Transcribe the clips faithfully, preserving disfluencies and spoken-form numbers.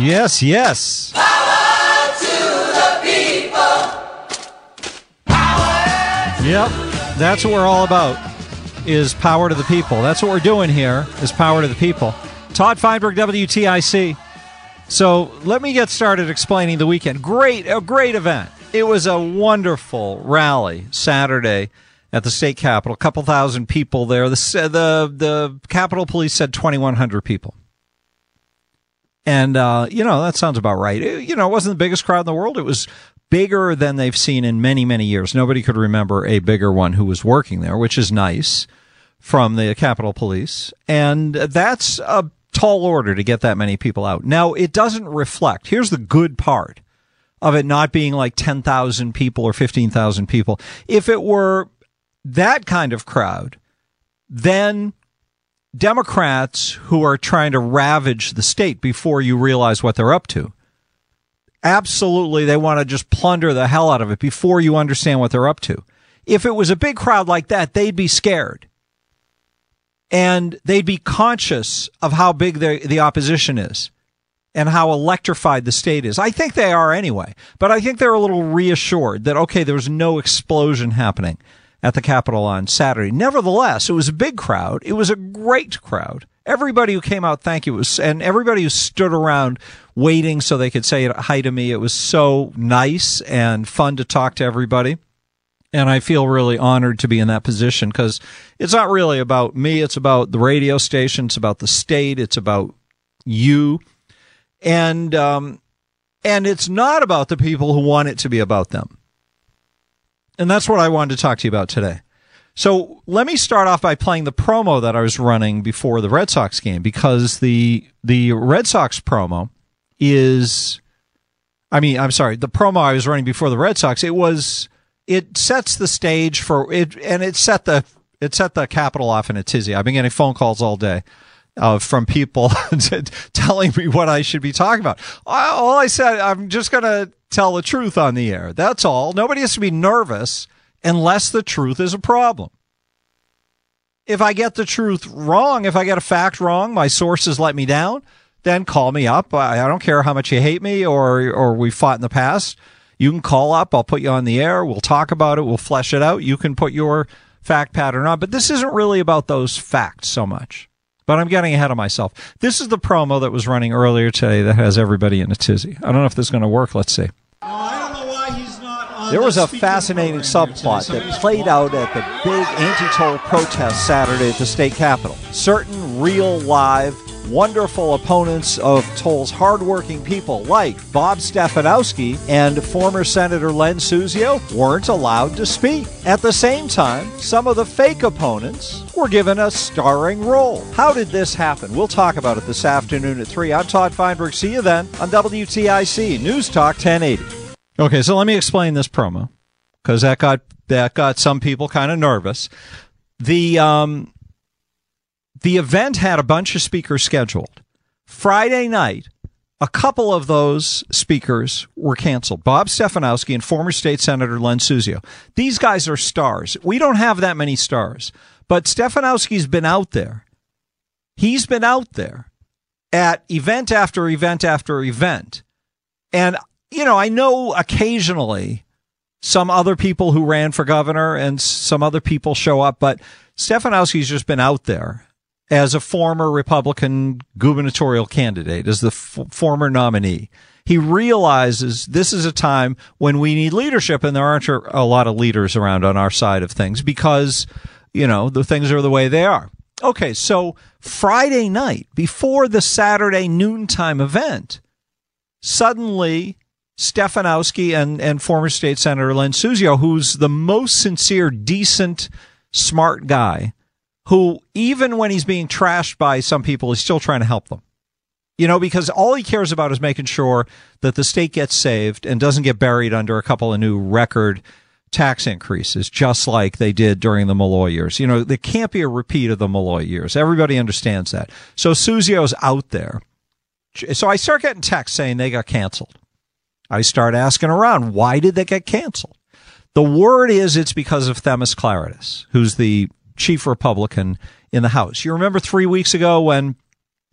Yes, yes. Power to the people. Power. Yep, that's what we're all about, is power to the people. That's what we're doing here, is power to the people. Todd Feinberg, W T I C. So let me get started explaining the weekend. Great, a great event. It was a wonderful rally Saturday at the state capitol. A couple thousand people there. The the the Capitol Police said twenty-one hundred people. And, uh, you know, that sounds about right. It, you know, it wasn't the biggest crowd in the world. It was bigger than they've seen in many, many years. Nobody could remember a bigger one who was working there, which is nice, from the Capitol Police. And that's a tall order to get that many people out. Now, it doesn't reflect. Here's the good part of it not being like ten thousand people or fifteen thousand people. If it were that kind of crowd, then Democrats who are trying to ravage the state before you realize what they're up to, absolutely, they want to just plunder the hell out of it before you understand what they're up to. If it was a big crowd like that, they'd be scared. And they'd be conscious of how big the, the opposition is and how electrified the state is. I think they are anyway, but I think they're a little reassured that, okay, there was no explosion happening at the Capitol on Saturday. Nevertheless, it was a big crowd. It was a great crowd. Everybody who came out, thank you. It was, and everybody who stood around waiting so they could say hi to me. It was so nice and fun to talk to everybody. And I feel really honored to be in that position because it's not really about me. It's about the radio station. It's about the state. It's about you. And, um, and it's not about the people who want it to be about them. And that's what I wanted to talk to you about today. So let me start off by playing the promo that I was running before the Red Sox game, because the the Red Sox promo is, I mean, I'm sorry, the promo I was running before the Red Sox, it was, it sets the stage for it, and it set the it set the Capitol off in a tizzy. I've been getting phone calls all day uh, from people telling me what I should be talking about. All I said, I'm just going to tell the truth on the air. That's all. Nobody has to be nervous unless the truth is a problem. If I get the truth wrong, if I get a fact wrong, my sources let me down, then call me up. I, I don't care how much you hate me or or we fought in the past. You can call up. I'll put you on the air. We'll talk about it. We'll flesh it out. You can put your fact pattern on. But this isn't really about those facts so much. But I'm getting ahead of myself. This is the promo that was running earlier today that has everybody in a tizzy. I don't know if this is going to work. Let's see. Oh, I don't know why he's not on There was the a fascinating subplot today. that played out at the big anti-toll protest Saturday at the state capitol. Certain real, live, wonderful opponents of tolls, hardworking people like Bob Stefanowski and former Senator Len Suzio weren't allowed to speak. At the same time, some of the fake opponents were given a starring role. How did this happen? We'll talk about it this afternoon at three. I'm Todd Feinberg. See you then on W T I C News Talk ten eighty. Okay, so let me explain this promo, because that got that got some people kind of nervous. The um, the event had a bunch of speakers scheduled. Friday night, a couple of those speakers were canceled. Bob Stefanowski and former state senator Len Suzio. These guys are stars. We don't have that many stars, but Stefanowski's been out there. He's been out there at event after event after event, and you know, I know occasionally some other people who ran for governor and some other people show up, but Stefanowski's just been out there as a former Republican gubernatorial candidate, as the f- former nominee. He realizes this is a time when we need leadership, and there aren't a lot of leaders around on our side of things because, you know, the things are the way they are. Okay, so Friday night, before the Saturday noontime event, suddenly Stefanowski and, and former state senator Len Suzio, who's the most sincere, decent, smart guy, who even when he's being trashed by some people, he's still trying to help them. You know, because all he cares about is making sure that the state gets saved and doesn't get buried under a couple of new record tax increases, just like they did during the Malloy years. You know, there can't be a repeat of the Malloy years. Everybody understands that. So Suzio's out there. So I start getting texts saying they got canceled. I start asking around, why did they get canceled? The word is it's because of Themis Klarides, who's the chief Republican in the House. You remember three weeks ago when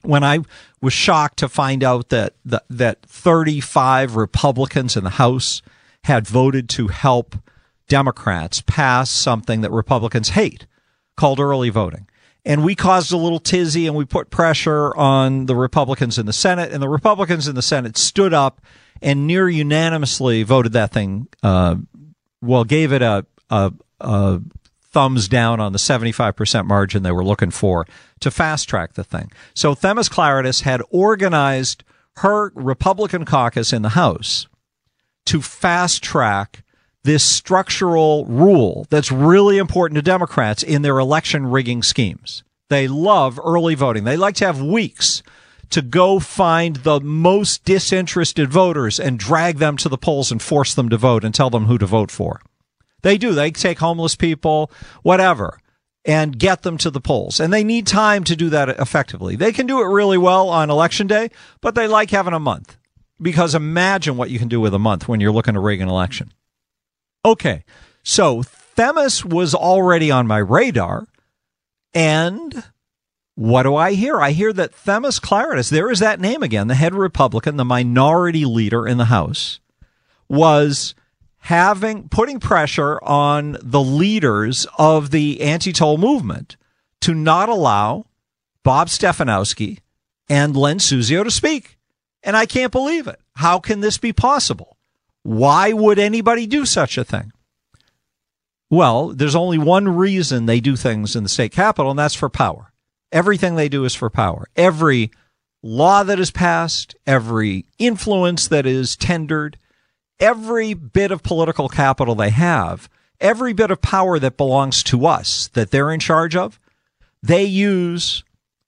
when I was shocked to find out that the, that thirty-five Republicans in the House had voted to help Democrats pass something that Republicans hate called early voting. And we caused a little tizzy and we put pressure on the Republicans in the Senate, and the Republicans in the Senate stood up and near unanimously voted that thing, uh, well, gave it a, a, a thumbs down on the seventy-five percent margin they were looking for to fast track the thing. So Themis Klarides had organized her Republican caucus in the House to fast track this structural rule that's really important to Democrats in their election rigging schemes. They love early voting. They like to have weeks to go find the most disinterested voters and drag them to the polls and force them to vote and tell them who to vote for. They do. They take homeless people, whatever, and get them to the polls. And they need time to do that effectively. They can do it really well on election day, but they like having a month. Because imagine what you can do with a month when you're looking to rig an election. Okay, so Themis was already on my radar, and what do I hear? I hear that Themis Klarides, there is that name again, the head Republican, the minority leader in the House, was having putting pressure on the leaders of the anti-toll movement to not allow Bob Stefanowski and Len Suzio to speak. And I can't believe it. How can this be possible? Why would anybody do such a thing? Well, there's only one reason they do things in the state capitol, and that's for power. Everything they do is for power. Every law that is passed, every influence that is tendered, every bit of political capital they have, every bit of power that belongs to us, that they're in charge of, they use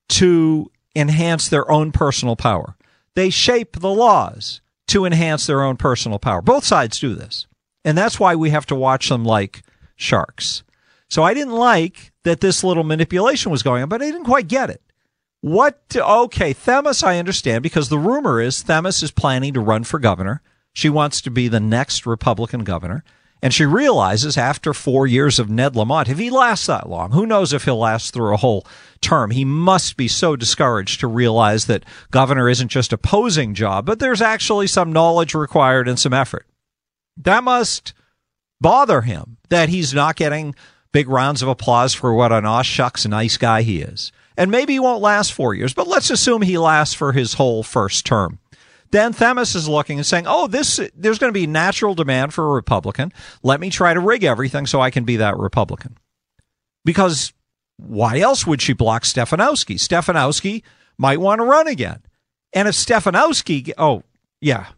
to enhance their own personal power. They shape the laws to enhance their own personal power. Both sides do this. And that's why we have to watch them like sharks. So I didn't like that this little manipulation was going on, but I didn't quite get it. What? Okay, Themis, I understand, because the rumor is Themis is planning to run for governor. She wants to be the next Republican governor. And she realizes after four years of Ned Lamont, if he lasts that long, who knows if he'll last through a whole term. He must be so discouraged to realize that governor isn't just a posing job, but there's actually some knowledge required and some effort. That must bother him that he's not getting big rounds of applause for what an aw shucks nice guy he is. And maybe he won't last four years, but let's assume he lasts for his whole first term. Then Themis is looking and saying, oh, this there's going to be natural demand for a Republican. Let me try to rig everything so I can be that Republican. Because why else would she block Stefanowski? Stefanowski might want to run again. And if Stefanowski, oh, yeah,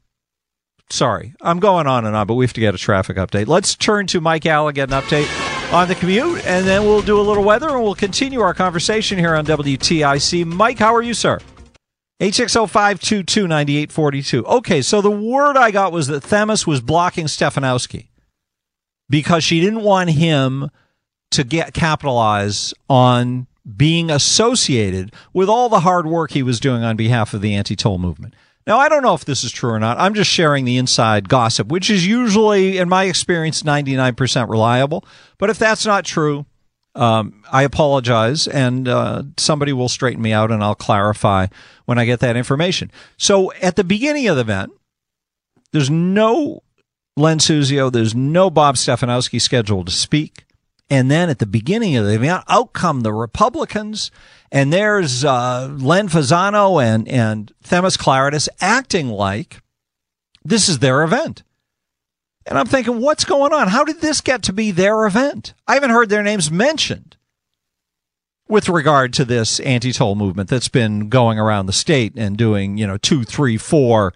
sorry, I'm going on and on, but we have to get a traffic update. Let's turn to Mike Allen, get an update on the commute, and then we'll do a little weather, and we'll continue our conversation here on W T I C. Mike, how are you, sir? eight six zero, five two two, nine eight four two. Okay, so the word I got was that Themis was blocking Stefanowski because she didn't want him to get capitalize on being associated with all the hard work he was doing on behalf of the anti-toll movement. Now, I don't know if this is true or not. I'm just sharing the inside gossip, which is usually, in my experience, ninety-nine percent reliable. But if that's not true, Um, I apologize, and uh, somebody will straighten me out, and I'll clarify when I get that information. So at the beginning of the event, there's no Len Suzio, there's no Bob Stefanowski scheduled to speak. And then at the beginning of the event, out come the Republicans, and there's uh, Len Fasano and, and Themis Klarides acting like this is their event. And I'm thinking, what's going on? How did this get to be their event? I haven't heard their names mentioned with regard to this anti-toll movement that's been going around the state and doing, you know, two, three, four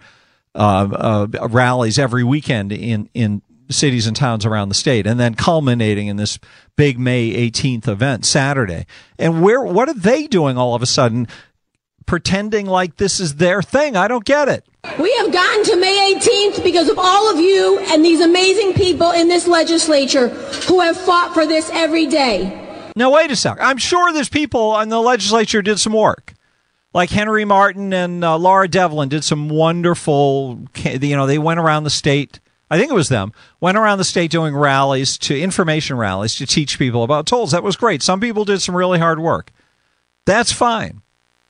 uh, uh, rallies every weekend in, in cities and towns around the state, and then culminating in this big May eighteenth event Saturday. And where, what are they doing all of a sudden, pretending like this is their thing? I don't get it. We have gotten to May eighteenth because of all of you and these amazing people in this legislature who have fought for this every day. Now, wait a sec. I'm sure there's people in the legislature did some work. Like Henry Martin and uh, Laura Devlin did some wonderful, you know, they went around the state. I think it was them, went around the state doing rallies, to information rallies to teach people about tolls. That was great. Some people did some really hard work. That's fine.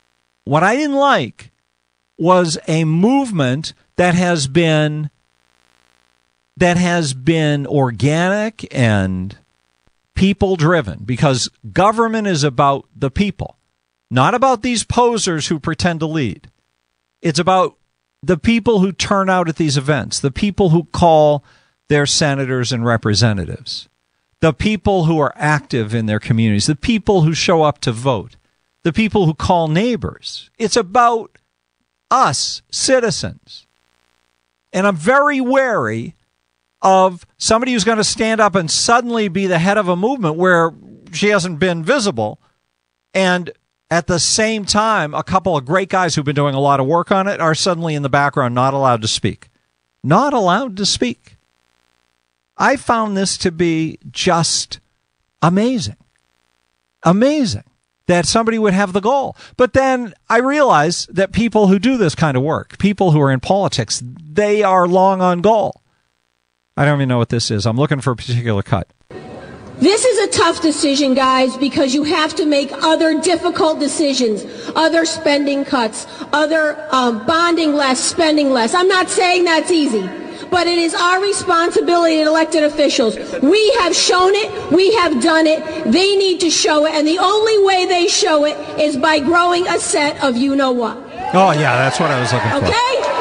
what I didn't like was a movement that has been that has been organic and people driven, because government is about the people, not about these posers who pretend to lead. It's about the people who turn out at these events, the people who call their senators and representatives, the people who are active in their communities, the people who show up to vote, the people who call neighbors. It's about us, citizens. And I'm very wary of somebody who's going to stand up and suddenly be the head of a movement where she hasn't been visible, and at the same time, a couple of great guys who've been doing a lot of work on it are suddenly in the background, not allowed to speak. Not allowed to speak. I found this to be just amazing. Amazing that somebody would have the goal. But then I realized that people who do this kind of work, people who are in politics, they are long on goal. I don't even know what this is. I'm looking for a particular cut. This is a tough decision, guys, because you have to make other difficult decisions, other spending cuts, other um, bonding less, spending less. I'm not saying that's easy, but it is our responsibility as elected officials. We have shown it. We have done it. They need to show it, and the only way they show it is by growing a set of you-know-what. Oh, yeah, that's what I was looking for. Okay?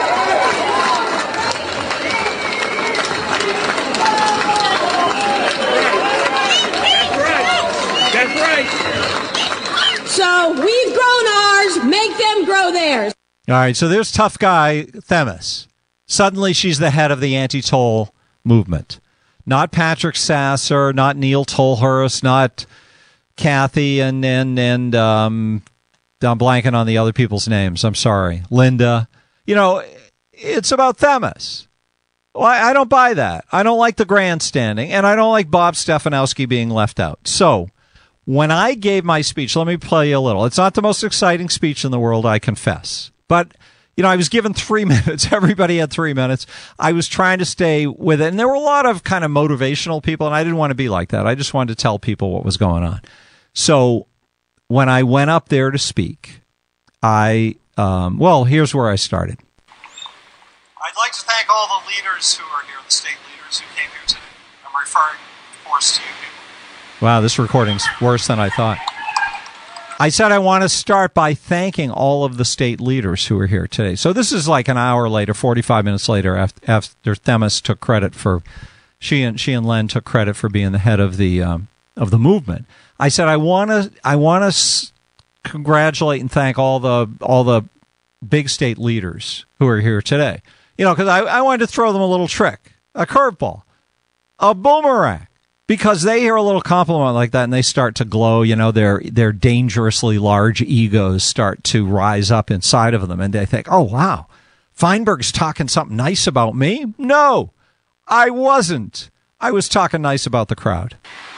So we've grown ours, make them grow theirs. All right, so there's tough guy Themis. Suddenly she's the head of the anti-toll movement. Not Patrick Sasser, not Neil Tolhurst, not Kathy and, and, and um, I'm blanking on the other people's names. I'm sorry. Linda. You know, it's about Themis. Well, I, I don't buy that. I don't like the grandstanding, and I don't like Bob Stefanowski being left out. So when I gave my speech, let me play you a little. It's not the most exciting speech in the world, I confess. But, you know, I was given three minutes. Everybody had three minutes. I was trying to stay with it. And there were a lot of kind of motivational people, and I didn't want to be like that. I just wanted to tell people what was going on. So when I went up there to speak, I, um, well, here's where I started. I'd like to thank all the leaders who are here, the state leaders who came here today. I'm referring, of course, to you people. Wow, this recording's worse than I thought. I said I want to start by thanking all of the state leaders who are here today. So this is like an hour later, forty-five minutes later, after, after Themis took credit for, she and she and Len took credit for being the head of the um, of the movement. I said I want to I want to s- congratulate and thank all the all the big state leaders who are here today. You know, because I, I wanted to throw them a little trick, a curveball, a boomerang. Because they hear a little compliment like that and they start to glow, you know, their their dangerously large egos start to rise up inside of them. And they think, oh, wow, Feinberg's talking something nice about me? No, I wasn't. I was talking nice about the crowd.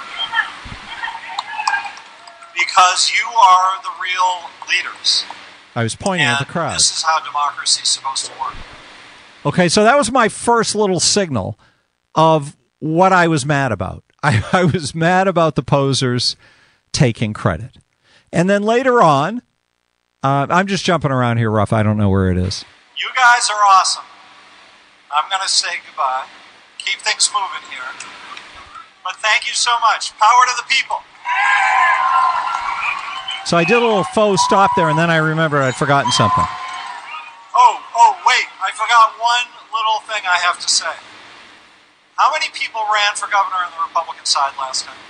Because you are the real leaders. I was pointing and at the crowd. This is how democracy is supposed to work. Okay, so that was my first little signal of what I was mad about. I, I was mad about the posers taking credit. And then later on, uh, I'm just jumping around here, Ruff. I don't know where it is. You guys are awesome. I'm going to say goodbye. Keep things moving here. But thank you so much. Power to the people. So I did a little faux stop there, and then I remembered I'd forgotten something. Oh, oh, wait. I forgot one little thing I have to say. How many people ran for governor on the Republican side last time?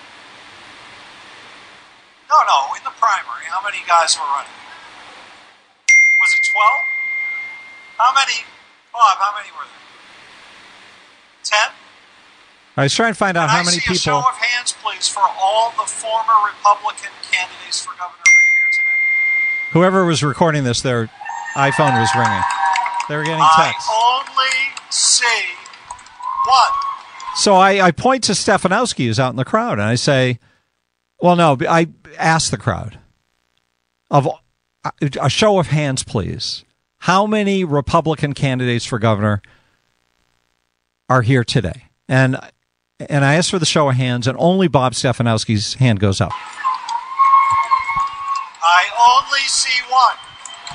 No, no, in the primary. How many guys were running? Was it twelve? How many? Bob, how many were there? ten? I was trying to find out Can how I many see people. a show of hands, please, for all the former Republican candidates for governor who are here today? Whoever was recording this, their iPhone was ringing. They were getting texts. I only see one. So I, I point to Stefanowski, who's out in the crowd, and I say, well, no, I ask the crowd, of a show of hands, please. How many Republican candidates for governor are here today? And and I asked for the show of hands, and only Bob Stefanowski's hand goes up. I only see one.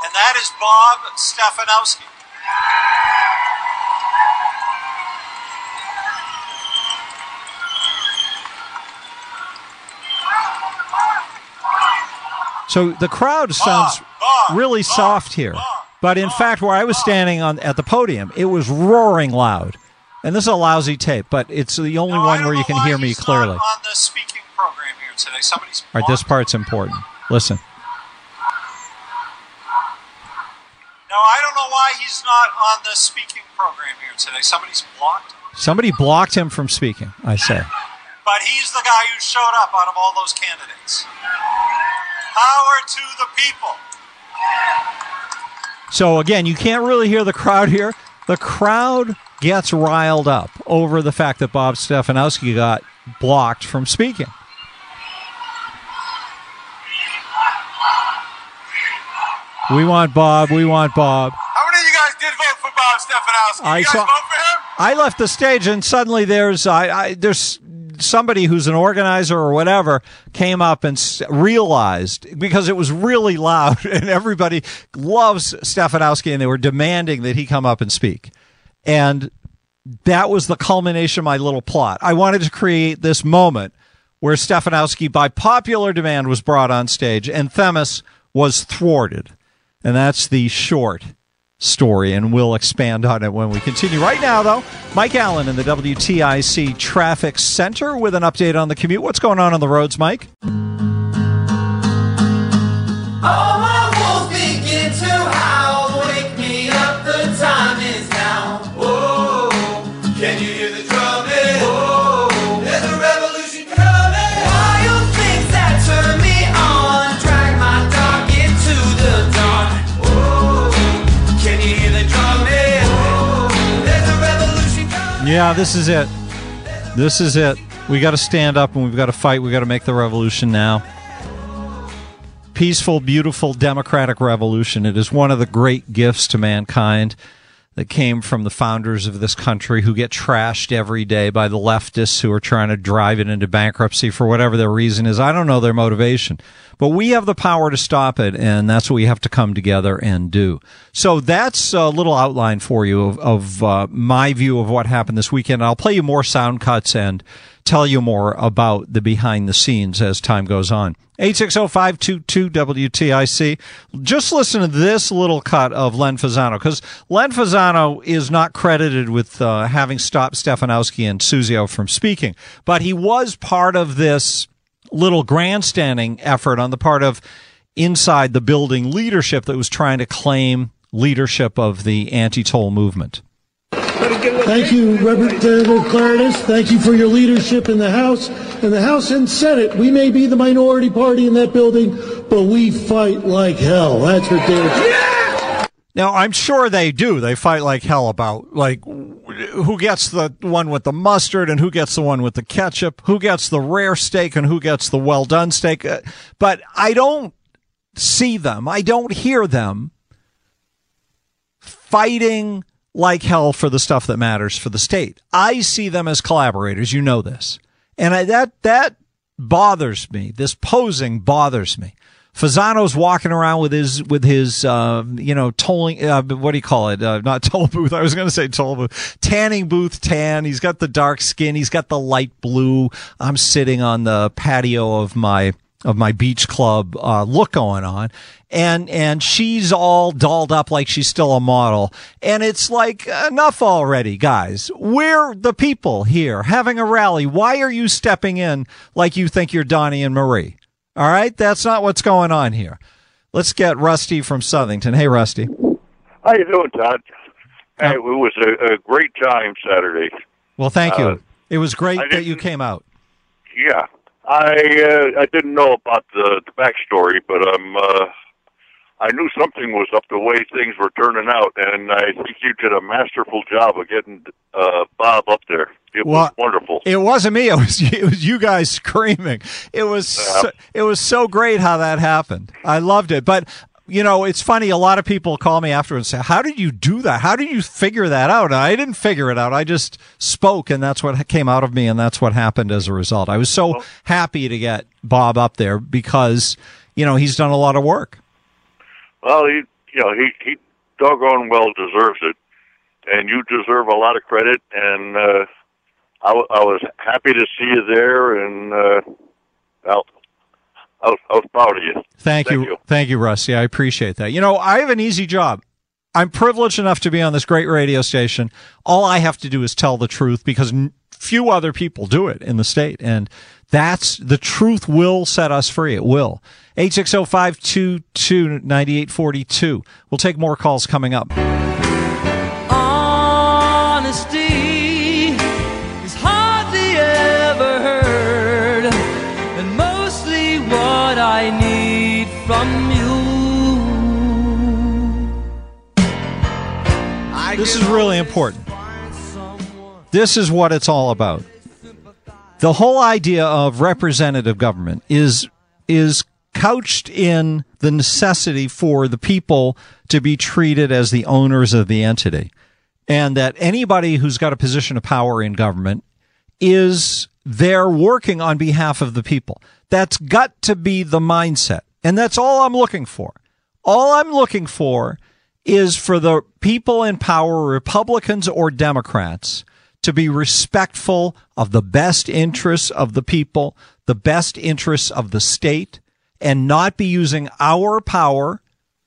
and that is Bob Stefanowski. So the crowd sounds Bob, Bob, really Bob, soft here. Bob, But in Bob, fact, where I was Bob. standing on at the podium, it was roaring loud. And this is a lousy tape, but it's the only Now, I one don't where you know can why hear me he's clearly. Not on the speaking program here today. Somebody's All right, this blocked. part's important. Listen. No, I don't know why he's not on the speaking program here today. Somebody's blocked. Somebody blocked him from speaking, I say. But he's the guy who showed up out of all those candidates. Power to the people. So again, you can't really hear the crowd here. The crowd gets riled up over the fact that Bob Stefanowski got blocked from speaking. We want Bob. We want Bob. How many of you guys did vote for Bob Stefanowski? I you guys saw- vote for him? I left the stage, and suddenly there's I, I there's somebody who's an organizer or whatever came up and s- realized, because it was really loud and everybody loves Stefanowski, and they were demanding that he come up and speak. And that was the culmination of my little plot. I wanted to create this moment where Stefanowski, by popular demand, was brought on stage and Themis was thwarted. And that's the short story, and we'll expand on it when we continue. Right now, though, Mike Allen in the W T I C Traffic Center with an update on the commute. What's going on on the roads, Mike? All my wolves begin to howl. Wake me up, the time is now. Whoa, can you hear the drumming? Whoa, there's a revolution coming. Wild things that turn me on, drag my dog into the dark. Whoa, can you hear the drumming? Whoa, there's a revolution coming. Yeah, this is it. This is it. We got to stand up and we've got to fight. We've got to make the revolution now. Peaceful, beautiful, democratic revolution. It is one of the great gifts to mankind that came from the founders of this country, who get trashed every day by the leftists who are trying to drive it into bankruptcy for whatever their reason is. I don't know their motivation, but we have the power to stop it, and that's what we have to come together and do. So that's a little outline for you of, of uh, my view of what happened this weekend. I'll play you more sound cuts and tell you more about the behind the scenes as time goes on. eight six zero, five two two, W T I C. Just listen to this little cut of Len Fasano, because Len Fasano is not credited with uh, having stopped Stefanowski and Suzio from speaking, but he was part of this little grandstanding effort on the part of inside the building leadership that was trying to claim leadership of the anti-toll movement. Thank you, Representative Claridis. Thank you for your leadership in the House. In the House and Senate, we may be the minority party in that building, but we fight like hell. That's for damn. Now, I'm sure they do. They fight like hell about, like, who gets the one with the mustard and who gets the one with the ketchup, who gets the rare steak and who gets the well-done steak. Uh, But I don't see them. I don't hear them fighting like hell for the stuff that matters for the state. I see them as collaborators. You know this. And I, that, that bothers me. This posing bothers me. Fasano's walking around with his, with his, uh, you know, tolling, uh, what do you call it? Uh, not toll booth. I was going to say toll booth. Tanning booth tan. He's got the dark skin. He's got the light blue. I'm sitting on the patio of my, of my beach club, uh, look going on. And, and she's all dolled up like she's still a model. And it's like, enough already, guys. We're the people here having a rally. Why are you stepping in like you think you're Donnie and Marie? All right. That's not what's going on here. Let's get Rusty from Southington. Hey, Rusty. How you doing, Todd? Hey, it was a, a great time Saturday. Well, thank you. Uh, It was great I that you didn't- came out. Yeah, I uh, I didn't know about the, the backstory, but um, uh, I knew something was up the way things were turning out, and I think you did a masterful job of getting uh, Bob up there. It Well, was wonderful. It wasn't me. It was it was you guys screaming. It was so, it was so great how that happened. I loved it. But you know, it's funny. A lot of people call me afterwards and say, "How did you do that? How did you figure that out?" And I didn't figure it out. I just spoke, and that's what came out of me, and that's what happened as a result. I was so Well- happy to get Bob up there because you know he's done a lot of work. Well, he you know, he, he doggone well deserves it. And you deserve a lot of credit. And uh, I, w- I was happy to see you there. And uh, well, I was, I was proud of you. Thank, Thank you. you. Thank you, Rusty. I appreciate that. You know, I have an easy job. I'm privileged enough to be on this great radio station. All I have to do is tell the truth because n- few other people do it in the state. And that's the truth will set us free. It will. eight six zero, five two two, nine eight four two. We'll take more calls coming up. Honesty is hardly ever heard, and mostly what I need from you. This is really important. This is what it's all about. The whole idea of representative government is is couched in the necessity for the people to be treated as the owners of the entity, and that anybody who's got a position of power in government is there working on behalf of the people. That's got to be the mindset, and that's all I'm looking for. All I'm looking for is for the people in power, Republicans or Democrats, to be respectful of the best interests of the people, the best interests of the state, and not be using our power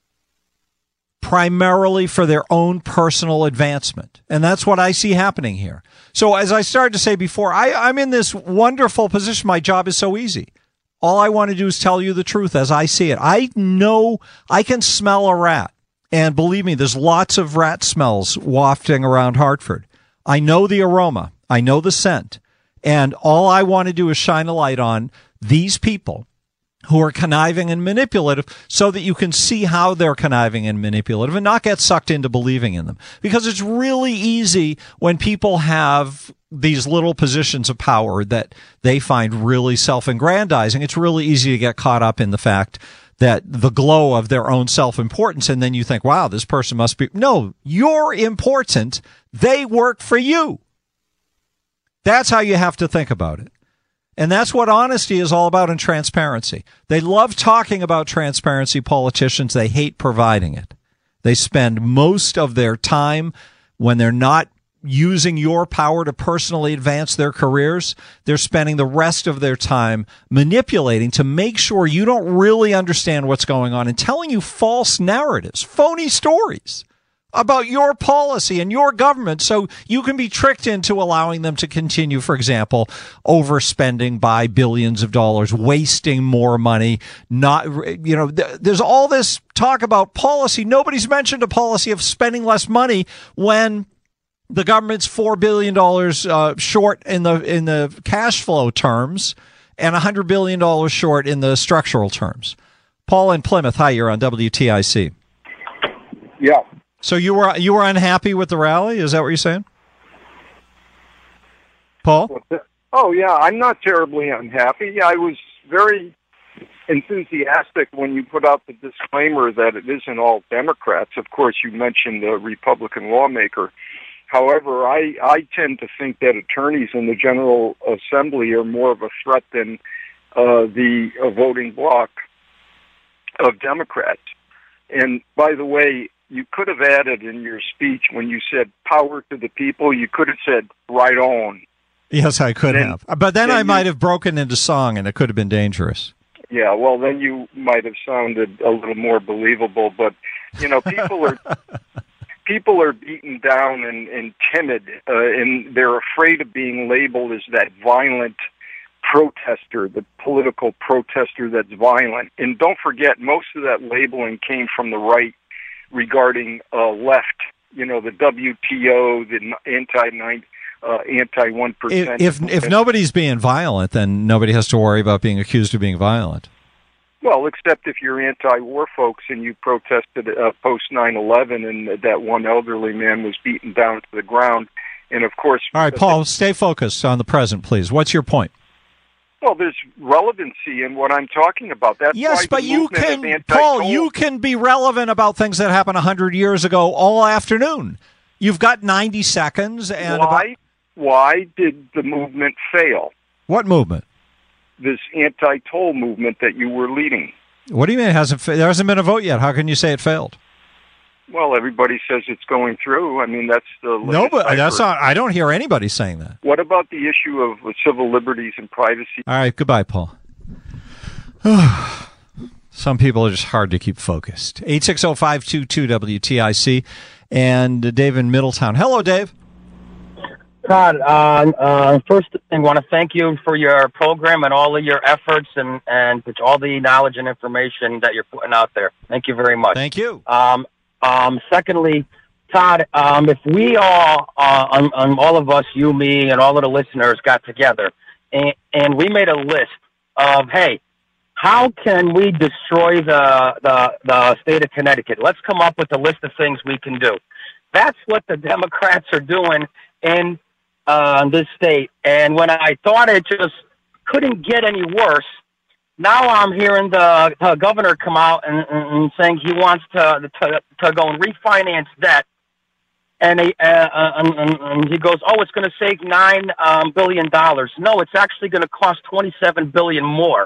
primarily for their own personal advancement. And that's what I see happening here. So as I started to say before, I, I'm in this wonderful position. My job is so easy. All I want to do is tell you the truth as I see it. I know I can smell a rat. And believe me, there's lots of rat smells wafting around Hartford. I know the aroma. I know the scent. And all I want to do is shine a light on these people who are conniving and manipulative so that you can see how they're conniving and manipulative and not get sucked into believing in them. Because it's really easy when people have these little positions of power that they find really self-aggrandizing. It's really easy to get caught up in the fact that the glow of their own self-importance, and then you think, wow, this person must be... No, you're important. They work for you. That's how you have to think about it. And that's what honesty is all about, and transparency. They love talking about transparency, politicians. They hate providing it. They spend most of their time when they're not using your power to personally advance their careers. They're spending the rest of their time manipulating to make sure you don't really understand what's going on and telling you false narratives, phony stories about your policy and your government so you can be tricked into allowing them to continue, for example, overspending by billions of dollars, wasting more money. Not, you know, th- there's all this talk about policy. Nobody's mentioned a policy of spending less money when the government's four billion dollars uh, short in the in the cash flow terms and one hundred billion dollars short in the structural terms. Paul in Plymouth, hi, you're on W T I C. Yeah. So you were you were unhappy with the rally? Is that what you're saying? Paul? Oh, yeah, I'm not terribly unhappy. I was very enthusiastic when you put out the disclaimer that it isn't all Democrats. Of course, you mentioned a Republican lawmaker. However, I, I tend to think that attorneys in the General Assembly are more of a threat than uh, the uh, voting bloc of Democrats. And by the way, you could have added in your speech when you said power to the people, you could have said right on. Yes, I could then, have. But then, then I you, might have broken into song, and it could have been dangerous. Yeah, well, then you might have sounded a little more believable. But, you know, people are... People are beaten down and, and timid, uh, and they're afraid of being labeled as that violent protester, the political protester that's violent. And don't forget, most of that labeling came from the right regarding uh, left, you know, the W T O, the anti-nine, uh, anti-one percent. If, if, if nobody's being violent, then nobody has to worry about being accused of being violent. Well, except if you're anti-war folks and you protested uh, post nine eleven and that one elderly man was beaten down to the ground. And, of course... All right, Paul, stay focused on the present, please. What's your point? Well, there's relevancy in what I'm talking about. That's yes, why but you can, Paul, you can be relevant about things that happened one hundred years ago all afternoon. You've got ninety seconds. And Why, about... why did the movement fail? What movement? This anti-toll movement that you were leading. What do you mean it hasn't? There hasn't been a vote yet. How can you say it failed? Well, everybody says it's going through. I mean, that's the No, but latest that's I've not. I don't hear anybody saying that. What about the issue of civil liberties and privacy? All right, goodbye, Paul. Some people are just hard to keep focused. eight six zero, five two two, W T I C. And uh, Dave in Middletown. Hello, Dave. Todd, uh, uh, first thing, I want to thank you for your program and all of your efforts and, and all the knowledge and information that you're putting out there. Thank you very much. Thank you. Um, um, secondly, Todd, um, if we all, uh, um, um, all of us, you, me, and all of the listeners got together and, and we made a list of, hey, how can we destroy the, the, the state of Connecticut? Let's come up with a list of things we can do. That's what the Democrats are doing in uh, this state. And when I thought it just couldn't get any worse, now I'm hearing the, the governor come out and, and saying he wants to, to to go and refinance debt. And, he, uh, and, and, and he goes, oh, it's going to save nine um, billion dollars. No, it's actually going to cost twenty-seven billion dollars more.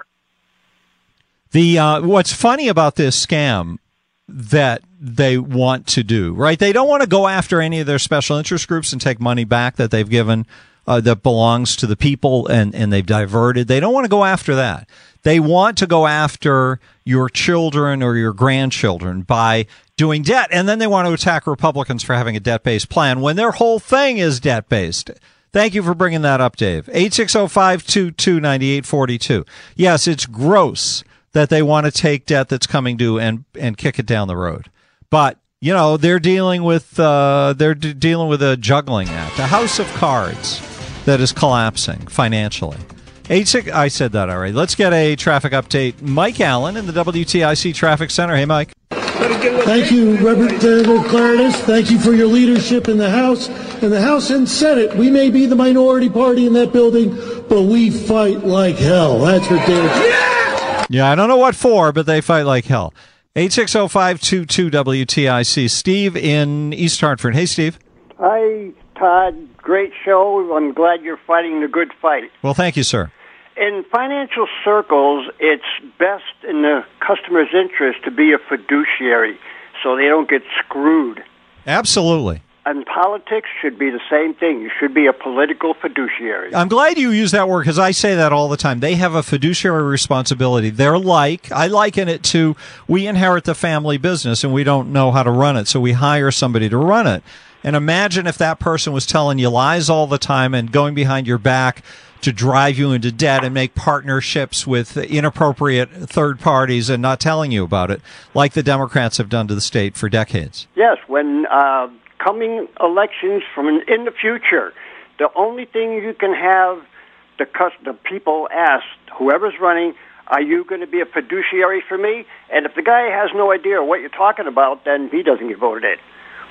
The uh, what's funny about this scam that they want to do, right? They don't want to go after any of their special interest groups and take money back that they've given uh, that belongs to the people and, and they've diverted. They don't want to go after that. They want to go after your children or your grandchildren by doing debt. And then they want to attack Republicans for having a debt-based plan when their whole thing is debt-based. Thank you for bringing that up, Dave. eight six zero, five two two, nine eight four two. Yes, it's gross that they want to take debt that's coming due and, and kick it down the road. But, you know, they're dealing with uh, they're d- dealing with a juggling act, a house of cards that is collapsing financially. Eight six, I said that already. Let's get a traffic update. Mike Allen in the W T I C Traffic Center. Hey, Mike. Thank you, Representative Clarence. Thank you for your leadership in the House. In the House and Senate, we may be the minority party in that building, but we fight like hell. That's for damn. Yeah! Yeah, I don't know what for, but they fight like hell. eight six zero, five two two, W T I C. Steve in East Hartford. Hey, Steve. Hi, Todd. Great show. I'm glad you're fighting the good fight. Well, thank you, sir. In financial circles, it's best in the customer's interest to be a fiduciary so they don't get screwed. Absolutely. And politics should be the same thing. You should be a political fiduciary. I'm glad you use that word because I say that all the time. They have a fiduciary responsibility. They're like, I liken it to, we inherit the family business and we don't know how to run it, so we hire somebody to run it. And imagine if that person was telling you lies all the time and going behind your back to drive you into debt and make partnerships with inappropriate third parties and not telling you about it, like the Democrats have done to the state for decades. Yes, when uh, coming elections from in the future, the only thing you can have the, the people ask, whoever's running, are you going to be a fiduciary for me? And if the guy has no idea what you're talking about, then he doesn't get voted in.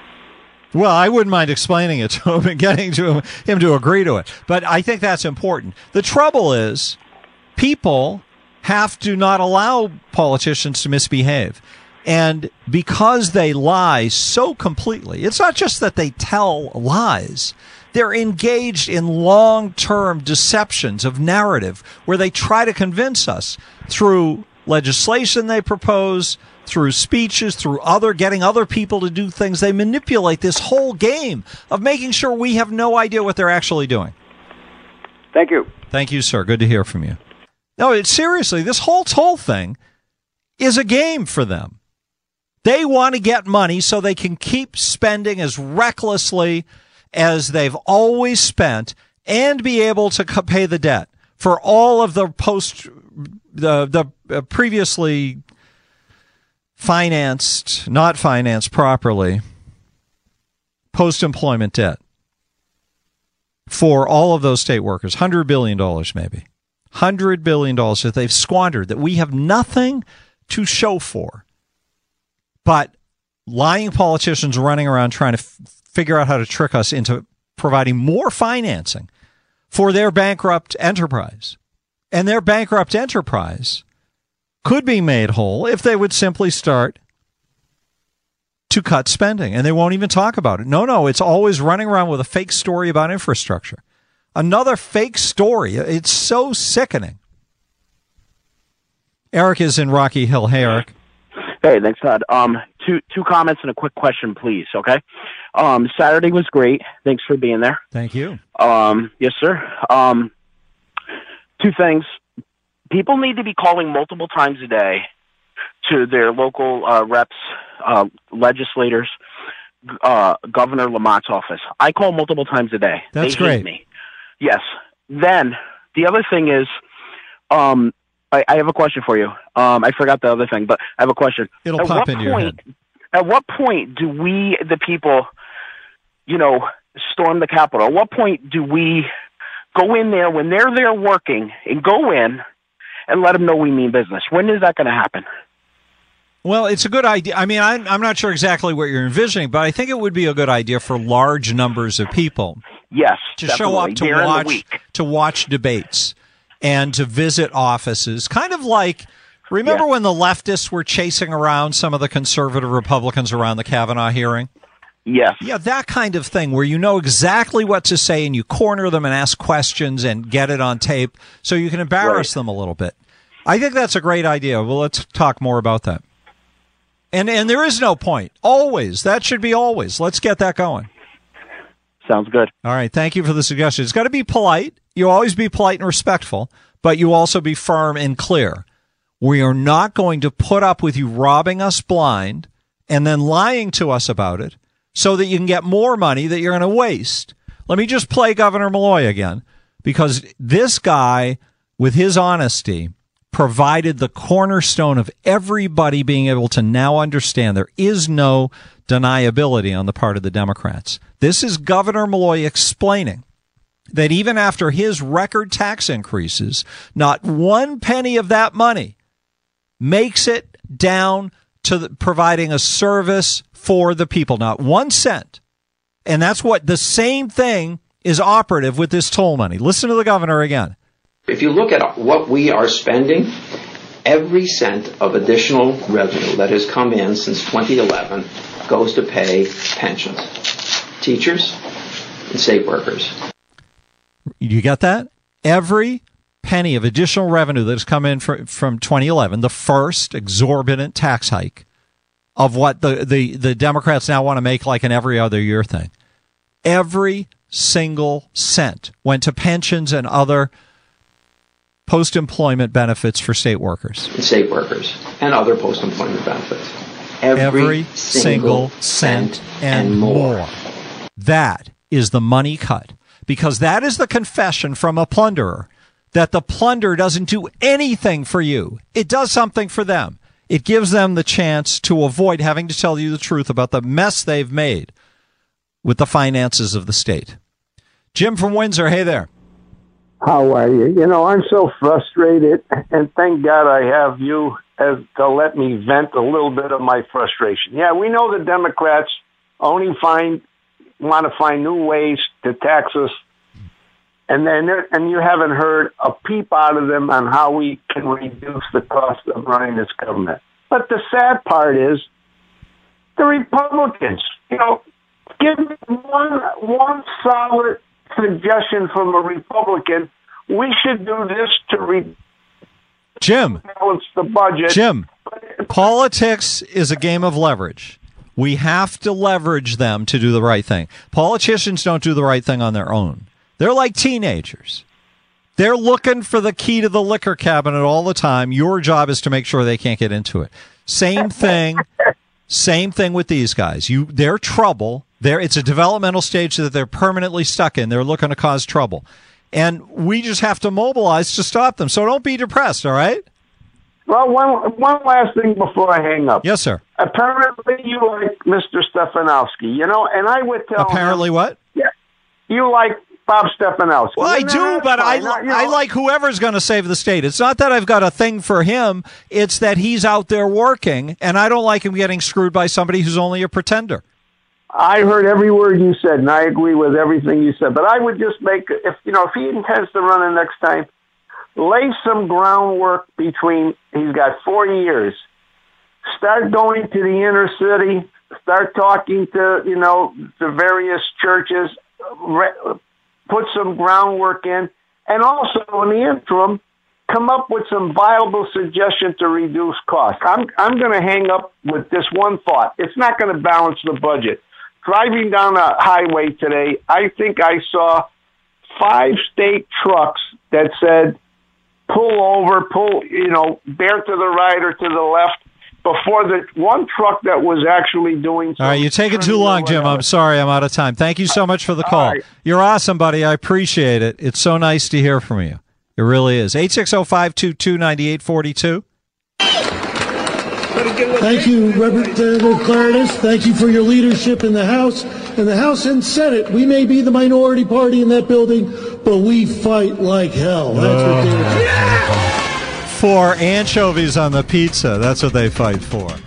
Well, I wouldn't mind explaining it to him and getting to him, him to agree to it. But I think that's important. The trouble is people have to not allow politicians to misbehave. And because they lie so completely, it's not just that they tell lies. They're engaged in long-term deceptions of narrative where they try to convince us through legislation they propose, through speeches, through other getting other people to do things. They manipulate this whole game of making sure we have no idea what they're actually doing. Thank you. Thank you, sir. Good to hear from you. No, it's seriously, this whole whole thing is a game for them. They want to get money so they can keep spending as recklessly as they've always spent and be able to pay the debt for all of the post the the previously financed, not financed properly, post-employment debt for all of those state workers. one hundred billion dollars maybe. one hundred billion dollars that they've squandered, that we have nothing to show for. But lying politicians running around trying to f- figure out how to trick us into providing more financing for their bankrupt enterprise. And their bankrupt enterprise could be made whole if they would simply start to cut spending. And they won't even talk about it. No, no, it's always running around with a fake story about infrastructure. Another fake story. It's so sickening. Eric is in Rocky Hill. Hey, Eric. Hey, thanks, Todd. Um, two two comments and a quick question, please. Okay. Um, Saturday was great. Thanks for being there. Thank you. Um, yes, sir. Um, two things. People need to be calling multiple times a day to their local uh, reps, uh, legislators, uh, Governor Lamont's office. I call multiple times a day. That's they great. Hate me. Yes. Then the other thing is, um, I, I have a question for you. Um, I forgot the other thing, but I have a question. It'll at pop what into your point, head. At what point do we, the people, you know, storm the Capitol? At what point do we go in there when they're there working and go in and let them know we mean business? When is that going to happen? Well, it's a good idea. I mean, I'm, I'm not sure exactly what you're envisioning, but I think it would be a good idea for large numbers of people. Yes, to show up to During the watch week. to watch debates and to visit offices, kind of like. Remember Yeah. when the leftists were chasing around some of the conservative Republicans around the Kavanaugh hearing? Yes. Yeah, that kind of thing where you know exactly what to say and you corner them and ask questions and get it on tape so you can embarrass them a little bit. I think that's a great idea. Well, let's talk more about that. And and there is no point. Always. That should be always. Let's get that going. Sounds good. All right. Thank you for the suggestion. It's got to be polite. You always be polite and respectful, but you also be firm and clear. We are not going to put up with you robbing us blind and then lying to us about it so that you can get more money that you're going to waste. Let me just play Governor Malloy again, because this guy, with his honesty, provided the cornerstone of everybody being able to now understand there is no deniability on the part of the Democrats. This is Governor Malloy explaining that even after his record tax increases, not one penny of that money makes it down to the, providing a service for the people, not one cent. And that's what the same thing is operative with this toll money. Listen to the governor again. If you look at what we are spending, every cent of additional revenue that has come in since twenty eleven goes to pay pensions, teachers, and state workers. You got that? Every penny of additional revenue that has come in from, from twenty eleven, the first exorbitant tax hike of what the, the, the Democrats now want to make like an every other year thing. Every single cent went to pensions and other post-employment benefits for state workers. And state workers and other post-employment benefits. Every, Every single, single cent and, and more. more. That is the money cut, because that is the confession from a plunderer that the plunder doesn't do anything for you. It does something for them. It gives them the chance to avoid having to tell you the truth about the mess they've made with the finances of the state. Jim from Windsor, hey there. How are you? You know, I'm so frustrated, and thank God I have you as to let me vent a little bit of my frustration. Yeah, we know the Democrats only find want to find new ways to tax us, and then and you haven't heard a peep out of them on how we can reduce the cost of running this government. But the sad part is the Republicans. You know, give me one one solid suggestion from a Republican. We should do this to re- Jim, balance the budget. Jim, politics is a game of leverage. We have to leverage them to do the right thing. Politicians don't do the right thing on their own. They're like teenagers. They're looking for the key to the liquor cabinet all the time. Your job is to make sure they can't get into it. Same thing. Same thing with these guys. You, they're trouble. They're, it's a developmental stage that they're permanently stuck in. They're looking to cause trouble. And we just have to mobilize to stop them. So don't be depressed, all right? Well, one one last thing before I hang up. Yes, sir. Apparently you like Mister Stefanowski, you know, and I would tell Apparently him, what? Yeah, you like Bob Stefanowski. Well, I And do, that's but I, fine. Now, you I know, like whoever's going to save the state. It's not that I've got a thing for him. It's that he's out there working, and I don't like him getting screwed by somebody who's only a pretender. I heard every word you said, and I agree with everything you said. But I would just make, if you know, if he intends to run it next time, lay some groundwork between. He's got four years. Start going to the inner city. Start talking to you know the various churches. Re- put some groundwork in, and also in the interim, come up with some viable suggestion to reduce costs. I'm I'm going to hang up with this one thought. It's not going to balance the budget. Driving down a highway today, I think I saw five state trucks that said, pull over, pull, you know, bear to the right or to the left, before the one truck that was actually doing something. All right, you're taking too long, Jim. I'm sorry. I'm out of time. Thank you so much for the call. Right. You're awesome, buddy. I appreciate it. It's so nice to hear from you. It really is. eight six zero, five two two, nine eight four two. Thank you, Representative Clarence. Thank you for your leadership in the House. In the House and Senate, we may be the minority party in that building, but we fight like hell. That's what they're For anchovies on the pizza. That's what they fight for.